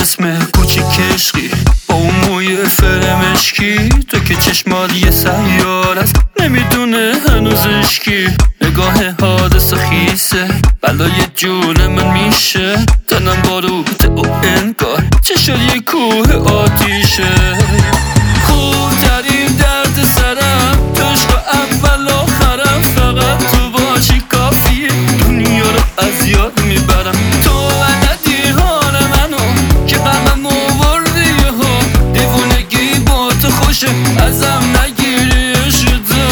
اسم کوچیک عشقی با اون موی فرمشکی، تو که چشمات یه سیار است نمیدونه هنوز عشقی. نگاه حادث خیسه بلای جون من میشه، تنم باروت و انگار چشار یه کوه آتیشه. خوب ترین درد سرم عشق اول آخرم، فقط تو باشی کافیه دنیا رو از یاد میبرم. تو بلدی حال منو که غمم آوردی ها، دیوونگی با تو خوشه ازم نگیری عشقتو.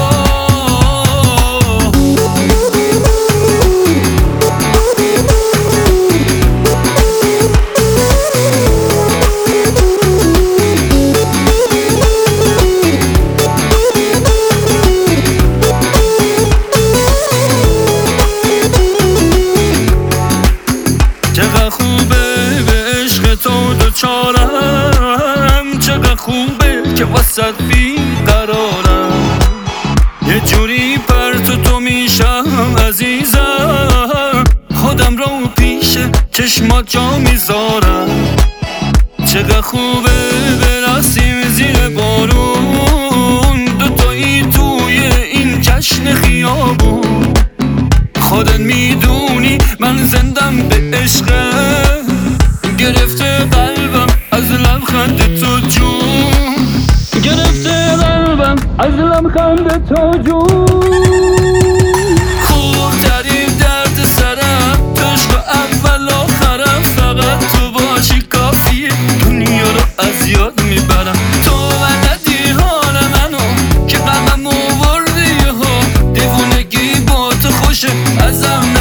چقدر خوبه به عشق تو دوچارم، چقدر خوبه که وسط بیقرارم. یه جوری پرت تو میشم عزیزم، خودم رو پیش چشمات جا میذارم. چقدر خوبه برسیم زیر بارون، دوتایی توی این جشن خیابون. خودت میدونی من زندم به عشقت، گرفته قلبم از لبخند تو جون، گرفته قلبم از لبخند تو جون. خوب ترین درد سرم عشق اول آخرم، فقط تو باشی کافیه دنیا رو از یاد میبرم. تو بلدی حال منو که غمم آوردی ها، دیوونگی با تو خوشه ازم